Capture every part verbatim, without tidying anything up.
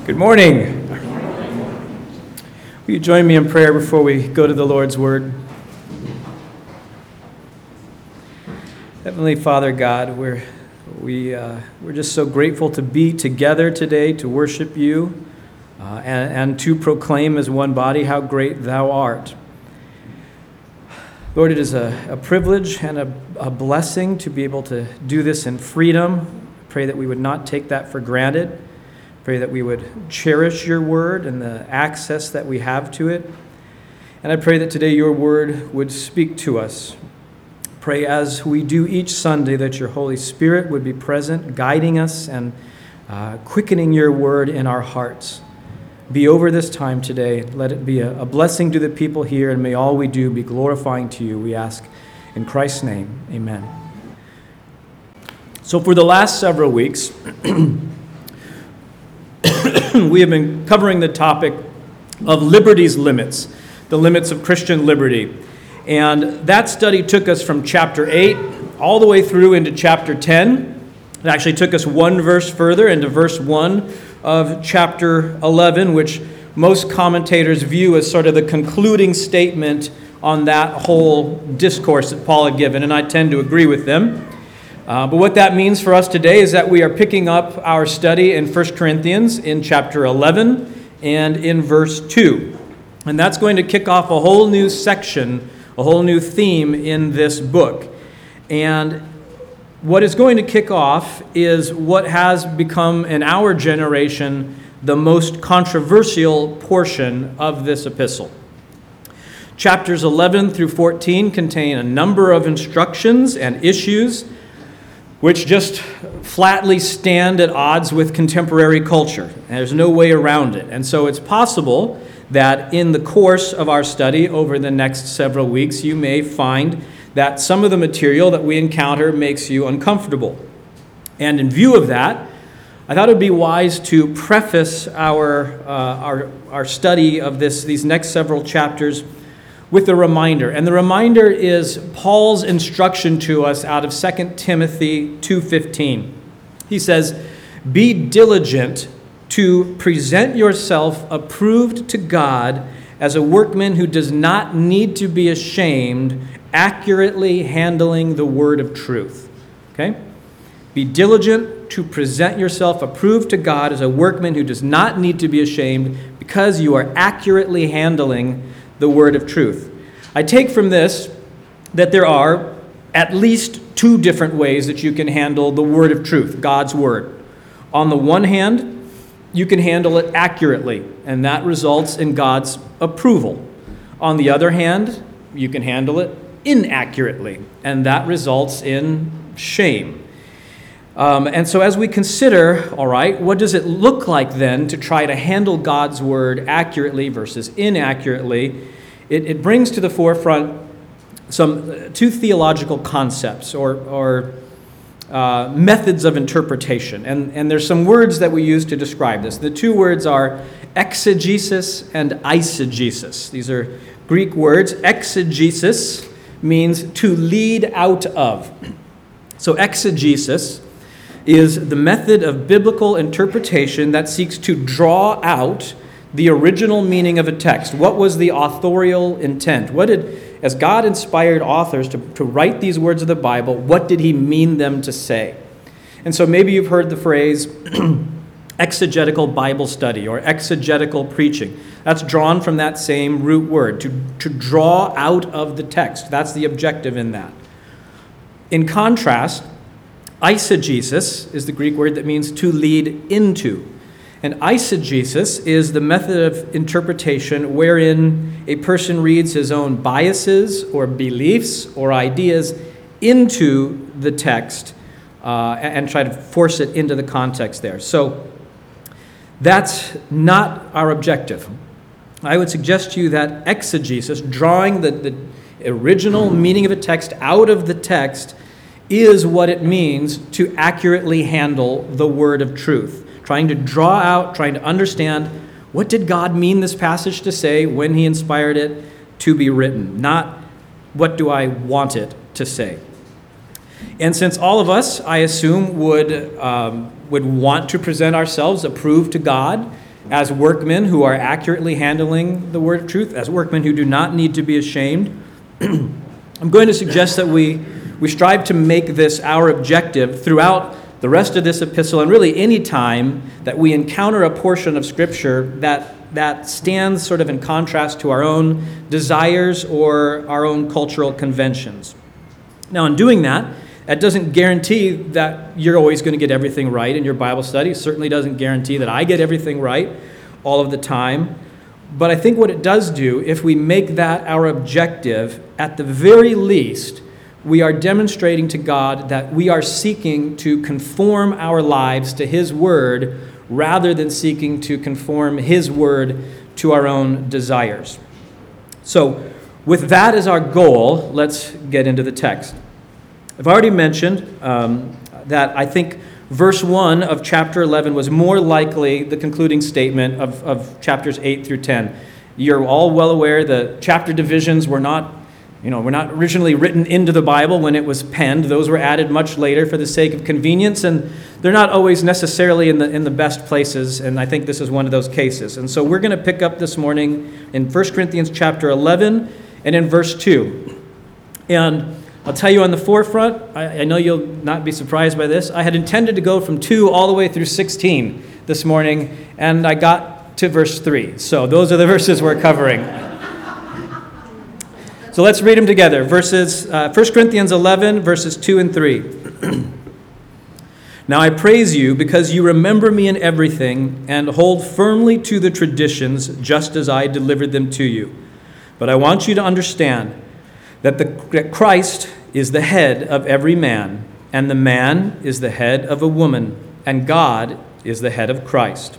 Good morning. Will you join me in prayer before we go to the Lord's Word? Heavenly Father God, we're we uh, we're just so grateful to be together today to worship you uh, and, and to proclaim as one body how great Thou art. Lord, it is a, a privilege and a, a blessing to be able to do this in freedom. I pray that we would not take that for granted. Pray that we would cherish your word and the access that we have to it. And I pray that today your word would speak to us. Pray as we do each Sunday that your Holy Spirit would be present, guiding us and uh, quickening your word in our hearts. Be over this time today. Let it be a, a blessing to the people here, and may all we do be glorifying to you, we ask in Christ's name. Amen. So for the last several weeks, we have been covering the topic of liberty's limits, the limits of Christian liberty. And that study took us from chapter eight all the way through into chapter ten. It actually took us one verse further into verse one of chapter eleven, which most commentators view as sort of the concluding statement on that whole discourse that Paul had given, and I tend to agree with them. Uh, but what that means for us today is that we are picking up our study in First Corinthians in chapter eleven and in verse two. And that's going to kick off a whole new section, a whole new theme in this book. And what is going to kick off is what has become in our generation the most controversial portion of this epistle. Chapters eleven through fourteen contain a number of instructions and issues which just flatly stand at odds with contemporary culture. And there's no way around it. And so it's possible that in the course of our study over the next several weeks, you may find that some of the material that we encounter makes you uncomfortable. And in view of that, I thought it would be wise to preface our uh, our, our study of this these next several chapters with a reminder. And the reminder is Paul's instruction to us out of Second Timothy two fifteen. He says, "Be diligent to present yourself approved to God as a workman who does not need to be ashamed, accurately handling the word of truth." Okay? Be diligent to present yourself approved to God as a workman who does not need to be ashamed because you are accurately handling the word of truth. I take from this that there are at least two different ways that you can handle the word of truth, God's word. On the one hand, you can handle it accurately, and that results in God's approval. On the other hand, you can handle it inaccurately, and that results in shame. Um, and so as we consider, all right, what does it look like then to try to handle God's word accurately versus inaccurately, it, it brings to the forefront some uh, two theological concepts or, or uh, methods of interpretation. And, and there's some words that we use to describe this. The two words are exegesis and eisegesis. These are Greek words. Exegesis means to lead out of. So exegesis is the method of biblical interpretation that seeks to draw out the original meaning of a text. What was the authorial intent? What did, as God inspired authors to, to write these words of the Bible, what did he mean them to say? And so maybe you've heard the phrase exegetical Bible study or exegetical preaching. That's drawn from that same root word, to, to draw out of the text. That's the objective in that. In contrast, eisegesis is the Greek word that means to lead into. And eisegesis is the method of interpretation wherein a person reads his own biases or beliefs or ideas into the text uh, and try to force it into the context there. So that's not our objective. I would suggest to you that exegesis, drawing the, the original meaning of a text out of the text, is what it means to accurately handle the word of truth. Trying to draw out, trying to understand, what did God mean this passage to say when he inspired it to be written? Not, what do I want it to say? And since all of us, I assume, would um, would want to present ourselves approved to God as workmen who are accurately handling the word of truth, as workmen who do not need to be ashamed. I'm going to suggest that we, we strive to make this our objective throughout the rest of this epistle, and really any time that we encounter a portion of Scripture that, that stands sort of in contrast to our own desires or our own cultural conventions. Now, in doing that, that doesn't guarantee that you're always going to get everything right in your Bible study. It certainly doesn't guarantee that I get everything right all of the time. But I think what it does do, if we make that our objective, at the very least, we are demonstrating to God that we are seeking to conform our lives to His Word rather than seeking to conform His Word to our own desires. So, with that as our goal, let's get into the text. I've already mentioned um, that I think verse one of chapter eleven was more likely the concluding statement of, of chapters eight through ten. You're all well aware the chapter divisions were not, you know, were not originally written into the Bible when it was penned. Those were added much later for the sake of convenience, and they're not always necessarily in the in the best places, and I think this is one of those cases. And so we're going to pick up this morning in First Corinthians chapter eleven and in verse two. And I'll tell you on the forefront, I, I know you'll not be surprised by this. I had intended to go from two all the way through sixteen this morning, and I got to verse three. So those are the verses we're covering. So let's read them together. Verses, uh, First Corinthians eleven, verses two and three. Now I praise you because you remember me in everything and hold firmly to the traditions just as I delivered them to you. But I want you to understand that, the, that Christ is the head of every man, and the man is the head of a woman, and God is the head of Christ.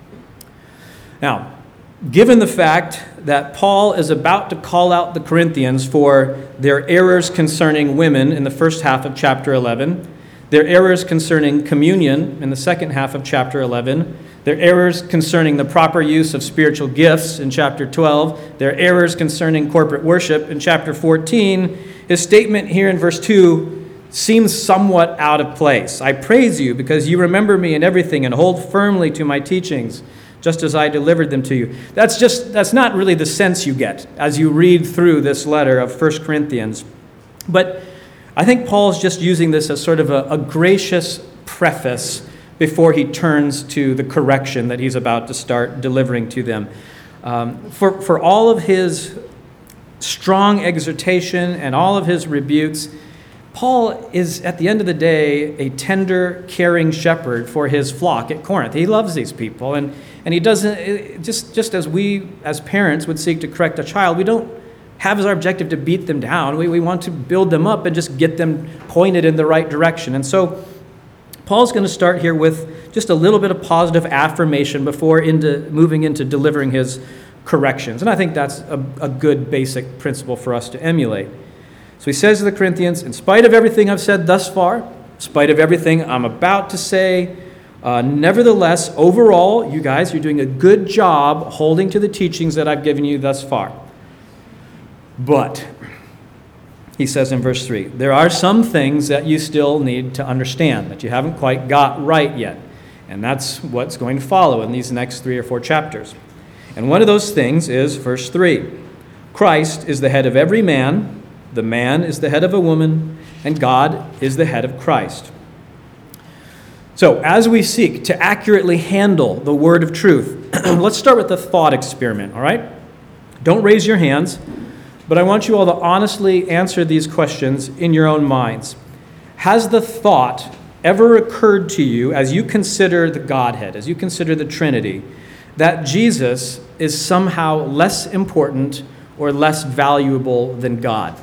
Now, given the fact that Paul is about to call out the Corinthians for their errors concerning women in the first half of chapter eleven, their errors concerning communion in the second half of chapter eleven, their errors concerning the proper use of spiritual gifts in chapter twelve, their errors concerning corporate worship in chapter fourteen, his statement here in verse two seems somewhat out of place. I praise you because you remember me in everything and hold firmly to my teachings, just as I delivered them to you. That's just that's not really the sense you get as you read through this letter of First Corinthians. But I think Paul's just using this as sort of a, a gracious preface before he turns to the correction that he's about to start delivering to them. Um, for, for all of his strong exhortation and all of his rebukes, Paul is, at the end of the day, a tender, caring shepherd for his flock at Corinth. He loves these people, and, and he doesn't, just, just as we as parents would seek to correct a child, we don't have as our objective to beat them down. We, we want to build them up and just get them pointed in the right direction. And so Paul's going to start here with just a little bit of positive affirmation before into moving into delivering his corrections. And I think that's a, a good basic principle for us to emulate. So he says to the Corinthians, in spite of everything I've said thus far, in spite of everything I'm about to say, uh, nevertheless, overall, you guys, you're doing a good job holding to the teachings that I've given you thus far. But he says in verse three, there are some things that you still need to understand, that you haven't quite got right yet. And that's what's going to follow in these next three or four chapters. And one of those things is verse three. Christ is the head of every man, the man is the head of a woman, and God is the head of Christ. So as we seek to accurately handle the word of truth, let's start with the thought experiment, all right? Don't raise your hands. But I want you all to honestly answer these questions in your own minds. Has the thought ever occurred to you as you consider the Godhead, as you consider the Trinity, that Jesus is somehow less important or less valuable than God?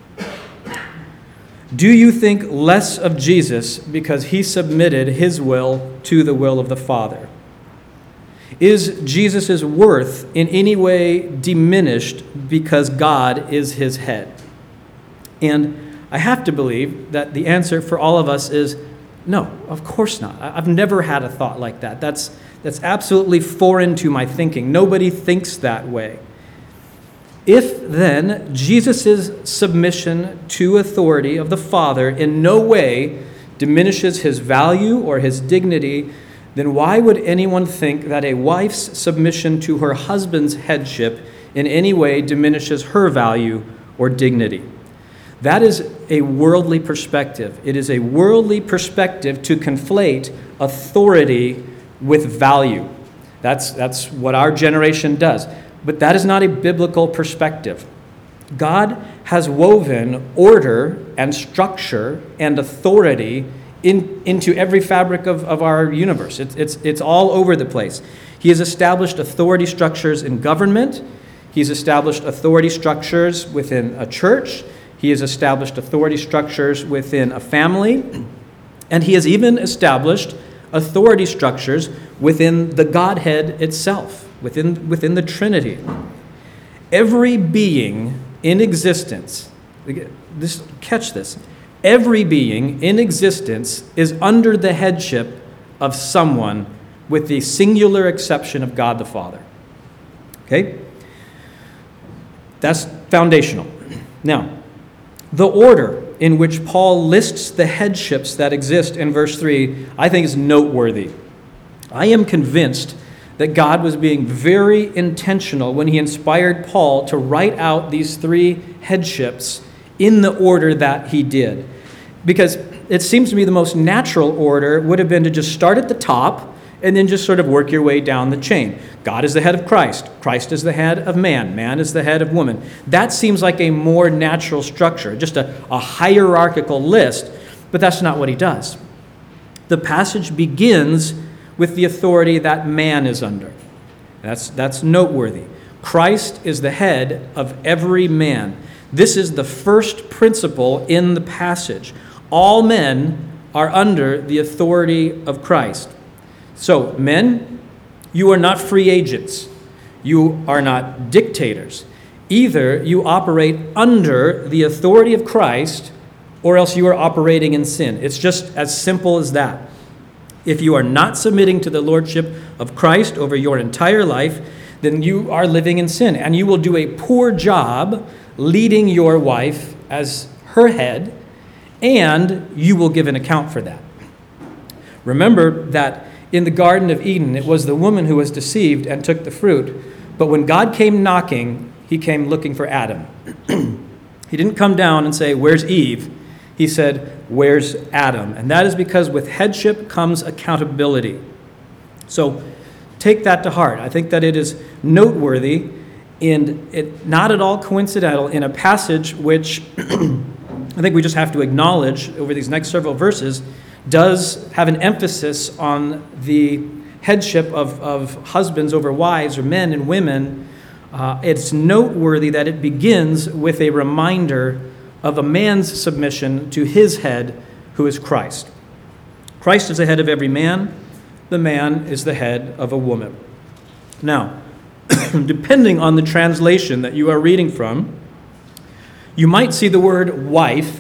Do you think less of Jesus because he submitted his will to the will of the Father? Is Jesus' worth in any way diminished because God is his head? And I have to believe that the answer for all of us is no, of course not. I've never had a thought like that. That's, that's absolutely foreign to my thinking. Nobody thinks that way. If then Jesus' submission to authority of the Father in no way diminishes his value or his dignity, then why would anyone think that a wife's submission to her husband's headship in any way diminishes her value or dignity? That is a worldly perspective. It is a worldly perspective to conflate authority with value. That's, that's what our generation does. But that is not a biblical perspective. God has woven order and structure and authority in, into every fabric of, of our universe. It's, it's, it's all over the place. He has established authority structures in government. He's established authority structures within a church. He has established authority structures within a family. And he has even established authority structures within the Godhead itself, within, within the Trinity. Every being in existence, this, catch this, every being in existence is under the headship of someone, with the singular exception of God the Father. Okay? That's foundational. Now, the order in which Paul lists the headships that exist in verse three, I think is noteworthy. I am convinced that God was being very intentional when he inspired Paul to write out these three headships in the order that he did. Because it seems to me the most natural order would have been to just start at the top and then just sort of work your way down the chain. God is the head of Christ. Christ is the head of man. Man is the head of woman. That seems like a more natural structure, just a, a hierarchical list, but that's not what he does. The passage begins with the authority that man is under. That's, that's noteworthy. Christ is the head of every man. This is the first principle in the passage. All men are under the authority of Christ. So, men, you are not free agents. You are not dictators. Either you operate under the authority of Christ, or else you are operating in sin. It's just as simple as that. If you are not submitting to the lordship of Christ over your entire life, then you are living in sin, and you will do a poor job leading your wife as her head, and you will give an account for that. Remember that in the Garden of Eden, it was the woman who was deceived and took the fruit. But when God came knocking, he came looking for Adam. He didn't come down and say, "Where's Eve?" He said, "Where's Adam?" And that is because with headship comes accountability. So take that to heart. I think that it is noteworthy and it not at all coincidental in a passage which I think we just have to acknowledge over these next several verses does have an emphasis on the headship of, of husbands over wives or men and women. Uh, it's noteworthy that it begins with a reminder of a man's submission to his head, who is Christ. Christ is the head of every man. The man is the head of a woman. Now, depending on the translation that you are reading from, you might see the word wife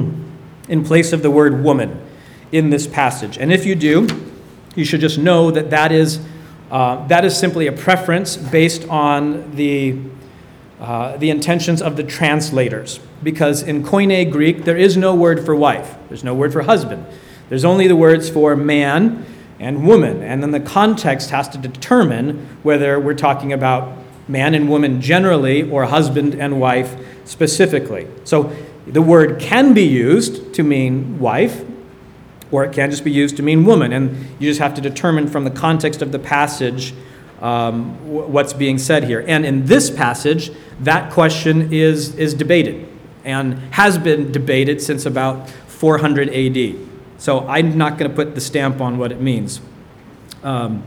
in place of the word woman in this passage. And if you do, you should just know that that is, uh, that is simply a preference based on the, uh, the intentions of the translators. Because in Koine Greek, there is no word for wife. There's no word for husband. There's only the words for man and woman. And then the context has to determine whether we're talking about man and woman generally or husband and wife specifically. So the word can be used to mean wife, or it can just be used to mean woman. And you just have to determine from the context of the passage um, what's being said here. And in this passage, that question is, is debated and has been debated since about four hundred A D. So I'm not going to put the stamp on what it means. Um,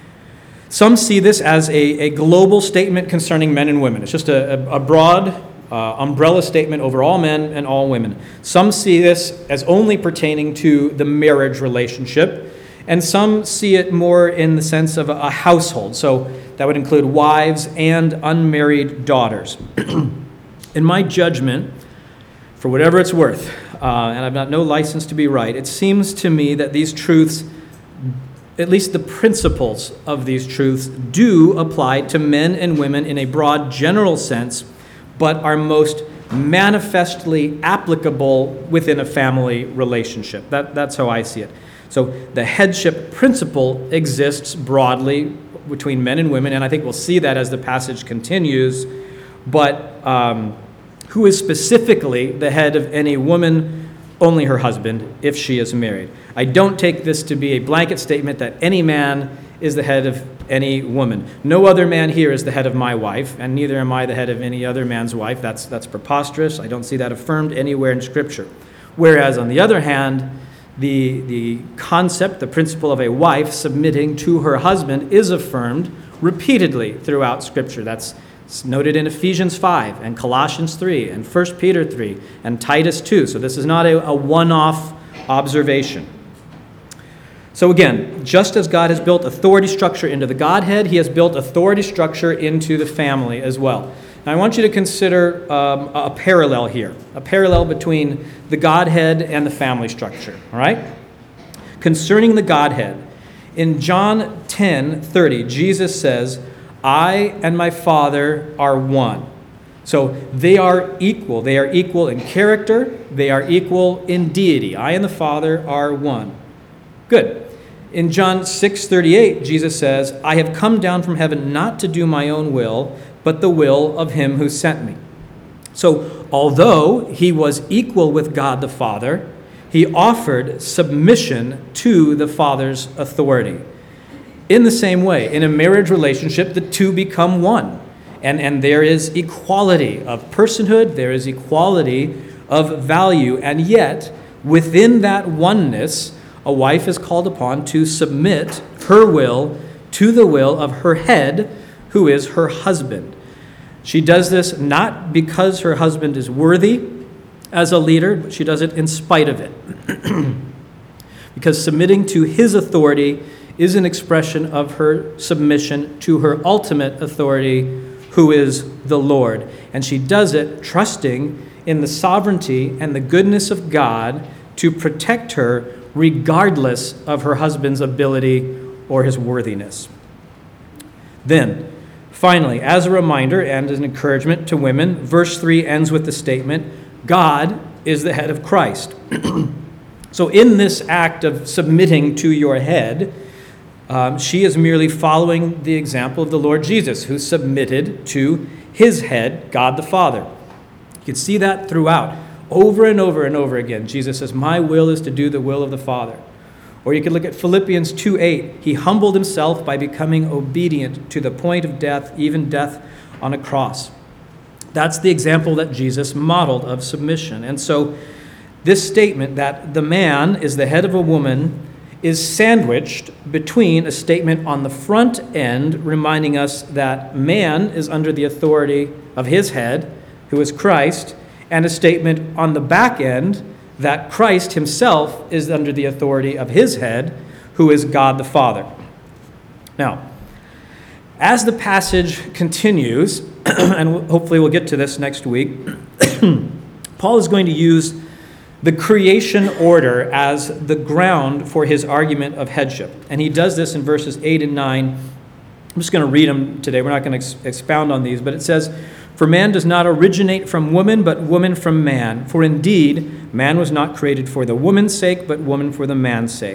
some see this as a, a global statement concerning men and women. It's just a, a, a broad uh, umbrella statement over all men and all women. Some see this as only pertaining to the marriage relationship, and some see it more in the sense of a, a household. So that would include wives and unmarried daughters. In my judgment, for whatever it's worth, uh, and I've got no license to be right, it seems to me that these truths, at least the principles of these truths, do apply to men and women in a broad general sense, but are most manifestly applicable within a family relationship. That, that's how I see it. So the headship principle exists broadly between men and women, and I think we'll see that as the passage continues. But um, who is specifically the head of any woman? Only her husband, if she is married. I don't take this to be a blanket statement that any man is the head of any woman. No other man here is the head of my wife, and neither am I the head of any other man's wife. That's, that's preposterous. I don't see that affirmed anywhere in Scripture. Whereas, on the other hand, the, the concept, the principle of a wife submitting to her husband is affirmed repeatedly throughout Scripture. That's noted in Ephesians five and Colossians three and First Peter three and Titus two. So this is not a, a one-off observation. So again, just as God has built authority structure into the Godhead, he has built authority structure into the family as well. Now I want you to consider um, a parallel here, a parallel between the Godhead and the family structure, all right? Concerning the Godhead, in John ten thirty, Jesus says, I and my Father are one. So they are equal. They are equal in character. They are equal in deity. I and the Father are one. Good. In John six thirty-eight, Jesus says, I have come down from heaven not to do my own will, but the will of him who sent me. So although he was equal with God the Father, he offered submission to the Father's authority. In the same way, in a marriage relationship, the two become one. And, and there is equality of personhood, there is equality of value, and yet, within that oneness, a wife is called upon to submit her will to the will of her head, who is her husband. She does this not because her husband is worthy as a leader, but she does it in spite of it. Because submitting to his authority is an expression of her submission to her ultimate authority, who is the Lord. And she does it trusting in the sovereignty and the goodness of God to protect her regardless of her husband's ability or his worthiness. Then, finally, as a reminder and as an encouragement to women, verse three ends with the statement, God is the head of Christ. So in this act of submitting to your head, um, she is merely following the example of the Lord Jesus, who submitted to his head, God the Father. You can see that throughout. Over and over and over again, Jesus says, my will is to do the will of the Father. Or you could look at Philippians two eight. He humbled himself by becoming obedient to the point of death, even death on a cross. That's the example that Jesus modeled of submission. And so this statement that the man is the head of a woman is sandwiched between a statement on the front end reminding us that man is under the authority of his head, who is Christ, and a statement on the back end that Christ himself is under the authority of his head, who is God the Father. Now, as the passage continues, and hopefully we'll get to this next week, Paul is going to use the creation order as the ground for his argument of headship. And he does this in verses eight and nine. I'm just going to read them today. We're not going to ex- expound on these, but it says, for man does not originate from woman, but woman from man. For indeed, man was not created for the woman's sake, but woman for the man's sake.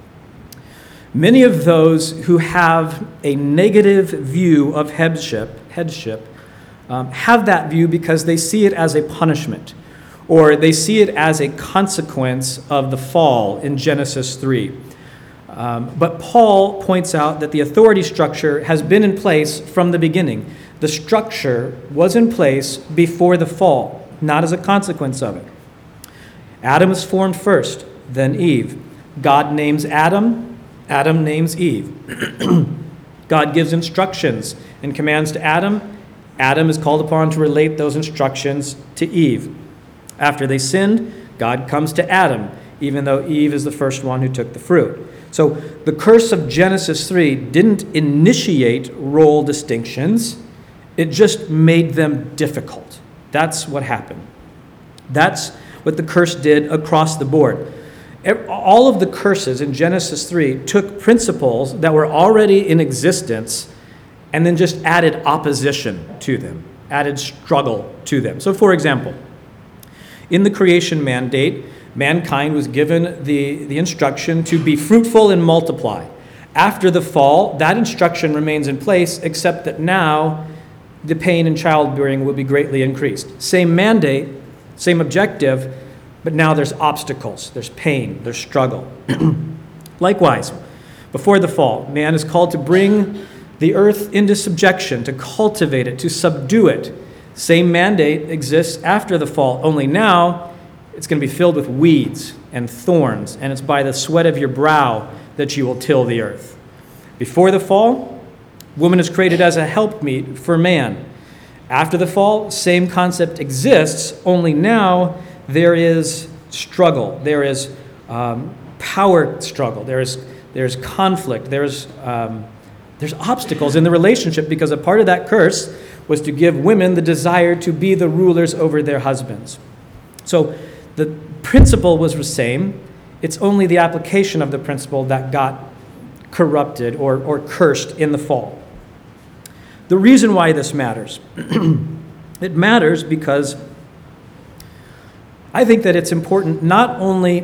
Many of those who have a negative view of headship, headship um, have that view because they see it as a punishment, or they see it as a consequence of the fall in Genesis three. Um, but Paul points out that the authority structure has been in place from the beginning. The structure was in place before the fall, not as a consequence of it. Adam is formed first, then Eve. God names Adam, Adam names Eve. God gives instructions and commands to Adam. Adam is called upon to relate those instructions to Eve. After they sinned, God comes to Adam, even though Eve is the first one who took the fruit. So the curse of Genesis three didn't initiate role distinctions. It just made them difficult. That's what happened. That's what the curse did across the board. All of the curses in Genesis three took principles that were already in existence and then just added opposition to them, added struggle to them. So for example, in the creation mandate, mankind was given the, the instruction to be fruitful and multiply. After the fall, that instruction remains in place, except that now the pain in childbearing will be greatly increased. Same mandate, same objective, but now there's obstacles, there's pain, there's struggle. Likewise, before the fall, man is called to bring the earth into subjection, to cultivate it, to subdue it. Same mandate exists after the fall, only now it's going to be filled with weeds and thorns, and it's by the sweat of your brow that you will till the earth. Before the fall, woman is created as a helpmeet for man. After the fall, same concept exists, only now there is struggle. There is um, power struggle. There is, there's conflict. There's, um, there's obstacles in the relationship, because a part of that curse was to give women the desire to be the rulers over their husbands. So the principle was the same. It's only the application of the principle that got corrupted or, or cursed in the fall. The reason why this matters, it matters because I think that it's important not only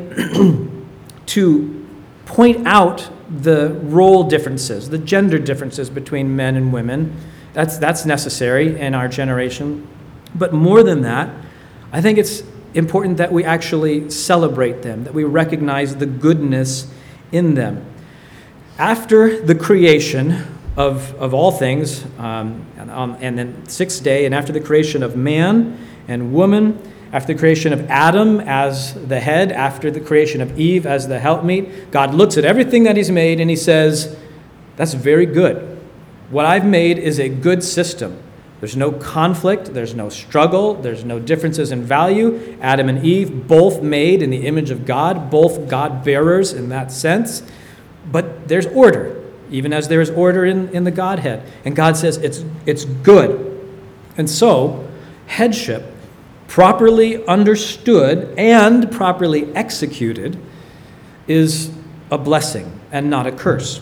to point out the role differences, the gender differences between men and women. That's, that's necessary in our generation. But more than that, I think it's important that we actually celebrate them, that we recognize the goodness in them. After the creation of, of all things, um, and, um, and then sixth day, and after the creation of man and woman, after the creation of Adam as the head, after the creation of Eve as the helpmeet, God looks at everything that he's made and he says, that's very good. What I've made is a good system. There's no conflict, there's no struggle, there's no differences in value. Adam and Eve, both made in the image of God, both God-bearers in that sense. But there's order, even as there is order in, in the Godhead. And God says it's, it's good. And so, headship, properly understood and properly executed, is a blessing and not a curse.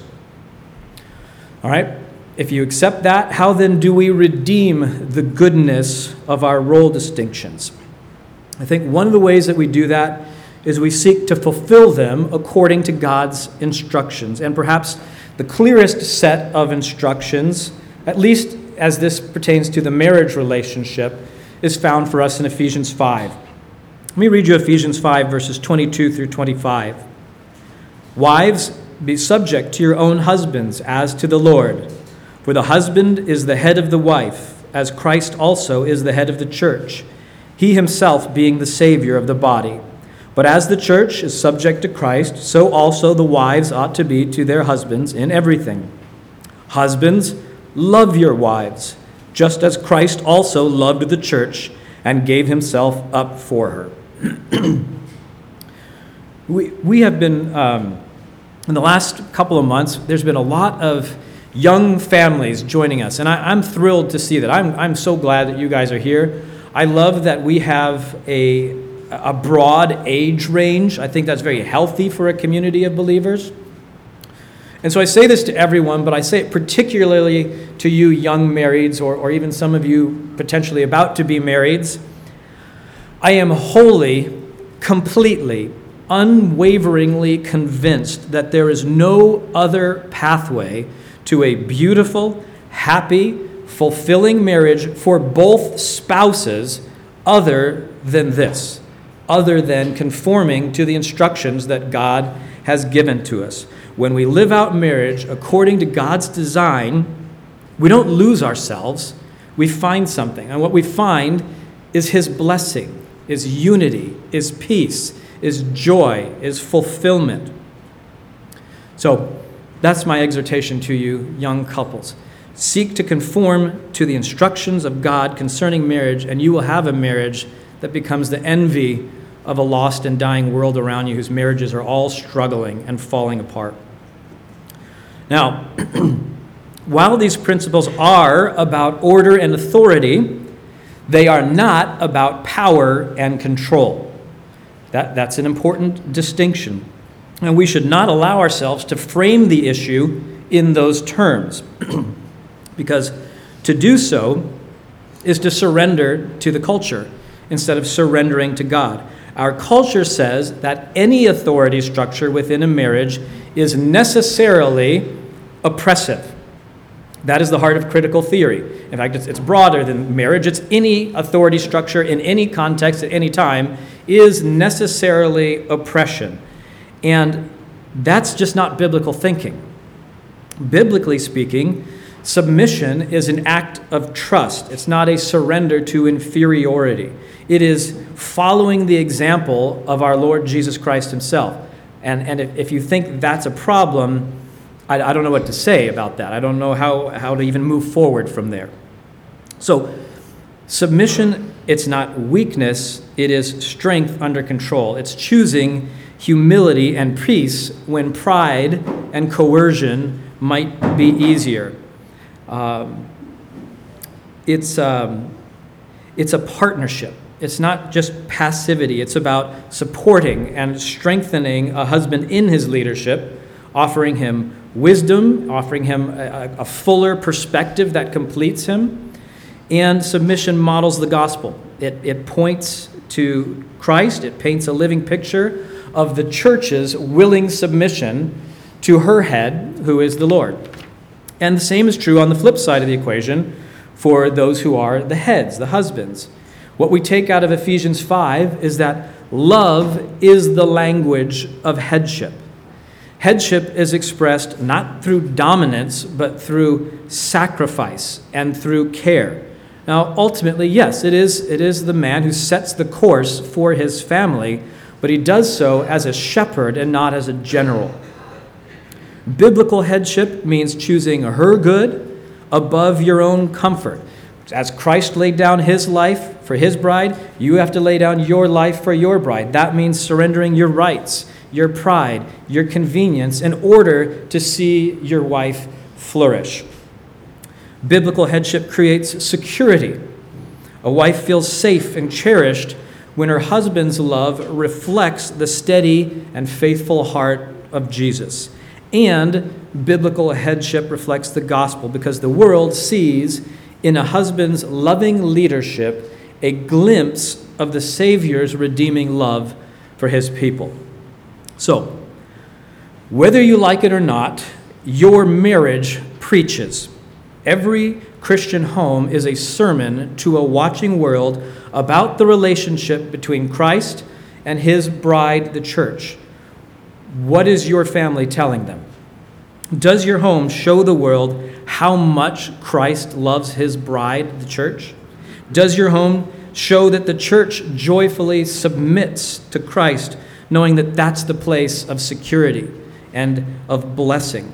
All right? If you accept that, how then do we redeem the goodness of our role distinctions? I think one of the ways that we do that is we seek to fulfill them according to God's instructions. And perhaps the clearest set of instructions, at least as this pertains to the marriage relationship, is found for us in Ephesians five. Let me read you Ephesians five, verses twenty-two through twenty-five. Wives, be subject to your own husbands as to the Lord. For the husband is the head of the wife, as Christ also is the head of the church, he himself being the Savior of the body. But as the church is subject to Christ, so also the wives ought to be to their husbands in everything. Husbands, love your wives, just as Christ also loved the church and gave himself up for her. we, we have been, um, in the last couple of months, there's been a lot of young families joining us, and I, I'm thrilled to see that. I'm, I'm so glad that you guys are here. I love that we have a, a broad age range. I think that's very healthy for a community of believers. And so I say this to everyone, but I say it particularly to you young marrieds, or, or even some of you potentially about to be marrieds. I am wholly, completely, unwaveringly convinced that there is no other pathway to a beautiful, happy, fulfilling marriage for both spouses other than this, other than conforming to the instructions that God has given to us. When we live out marriage according to God's design, we don't lose ourselves. We find something. And what we find is his blessing, is unity, is peace, is joy, is fulfillment. So that's my exhortation to you, young couples. Seek to conform to the instructions of God concerning marriage, and you will have a marriage that becomes the envy of a lost and dying world around you, whose marriages are all struggling and falling apart. Now, while these principles are about order and authority, they are not about power and control. That, that's an important distinction. And we should not allow ourselves to frame the issue in those terms, because to do so is to surrender to the culture instead of surrendering to God. Our culture says that any authority structure within a marriage is necessarily oppressive. That is the heart of critical theory. In fact, it's, it's broader than marriage. It's any authority structure in any context at any time is necessarily oppression. And that's just not biblical thinking. Biblically speaking, submission is an act of trust. It's not a surrender to inferiority. It is following the example of our Lord Jesus Christ himself. And, and if, if you think that's a problem, I, I don't know what to say about that. I don't know how, how to even move forward from there. So, submission, it's not weakness, it is strength under control. It's choosing humility and peace when pride and coercion might be easier. Um, it's, um, it's a partnership. It's not just passivity. It's about supporting and strengthening a husband in his leadership, offering him wisdom, offering him a, a fuller perspective that completes him. And submission models the gospel. It, it points to Christ. It paints a living picture of the church's willing submission to her head, who is the Lord. And the same is true on the flip side of the equation for those who are the heads, the husbands. What we take out of Ephesians five is that love is the language of headship. Headship is expressed not through dominance, but through sacrifice and through care. Now, ultimately, yes, it is, it is the man who sets the course for his family, but he does so as a shepherd and not as a general. Biblical headship means choosing her good above your own comfort. As Christ laid down his life for his bride, you have to lay down your life for your bride. That means surrendering your rights, your pride, your convenience in order to see your wife flourish. Biblical headship creates security. A wife feels safe and cherished when her husband's love reflects the steady and faithful heart of Jesus. And biblical headship reflects the gospel because the world sees in a husband's loving leadership a glimpse of the Savior's redeeming love for his people. So, whether you like it or not, your marriage preaches. Every Christian home is a sermon to a watching world about the relationship between Christ and his bride, the church. What is your family telling them? Does your home show the world how much Christ loves his bride, the church? Does your home show that the church joyfully submits to Christ, knowing that that's the place of security and of blessing?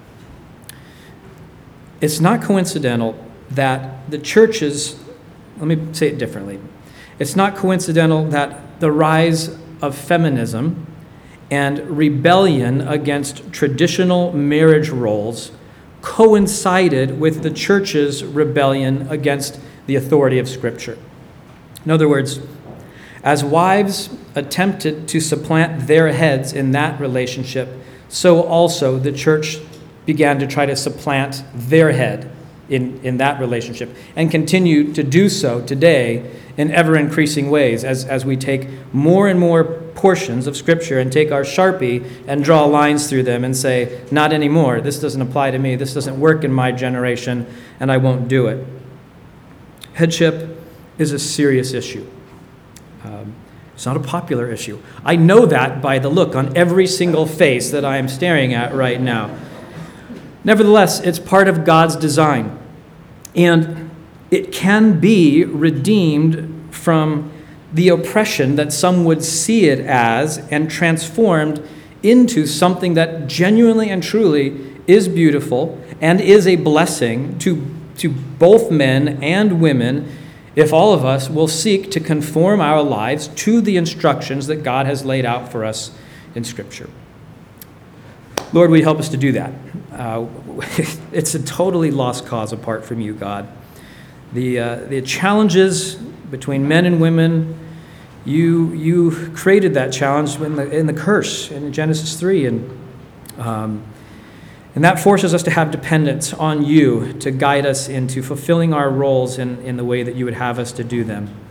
It's not coincidental that the churches, let me say it differently. It's not coincidental that the rise of feminism and rebellion against traditional marriage roles coincided with the church's rebellion against the authority of Scripture. In other words, as wives attempted to supplant their heads in that relationship, so also the church began to try to supplant their head in, in that relationship and continue to do so today in ever-increasing ways as, as we take more and more portions of Scripture and take our Sharpie and draw lines through them and say, not anymore, this doesn't apply to me, this doesn't work in my generation, and I won't do it. Headship is a serious issue. Um, it's not a popular issue. I know that by the look on every single face that I am staring at right now. Nevertheless, it's part of God's design, and it can be redeemed from the oppression that some would see it as and transformed into something that genuinely and truly is beautiful and is a blessing to, to both men and women if all of us will seek to conform our lives to the instructions that God has laid out for us in Scripture. Lord, will you help us to do that? Uh, it's a totally lost cause apart from you, God. The, uh, the challenges between men and women, you, you created that challenge in the, in the curse in Genesis three, and, um, and that forces us to have dependence on you to guide us into fulfilling our roles in, in the way that you would have us to do them.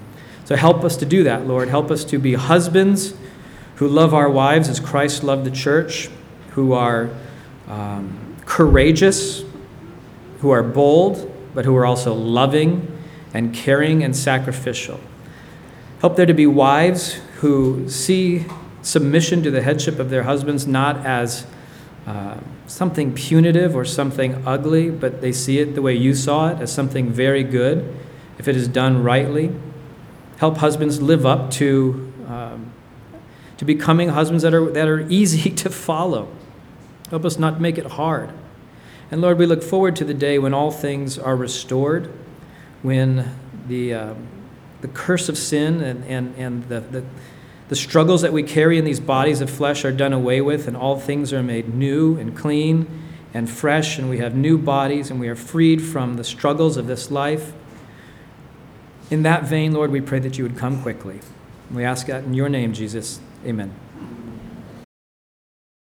So help us to do that, Lord. Help us to be husbands who love our wives as Christ loved the church, who are um, courageous, who are bold, but who are also loving and caring and sacrificial. Help there to be wives who see submission to the headship of their husbands not as uh, something punitive or something ugly, but they see it the way you saw it, as something very good if it is done rightly. Help husbands live up to um, to becoming husbands that are that are easy to follow. Help us not make it hard. And Lord, we look forward to the day when all things are restored, when the uh, the curse of sin and, and, and the, the, the struggles that we carry in these bodies of flesh are done away with, and all things are made new and clean and fresh, and we have new bodies, and we are freed from the struggles of this life. In that vein, Lord, we pray that you would come quickly. We ask that in your name, Jesus. Amen.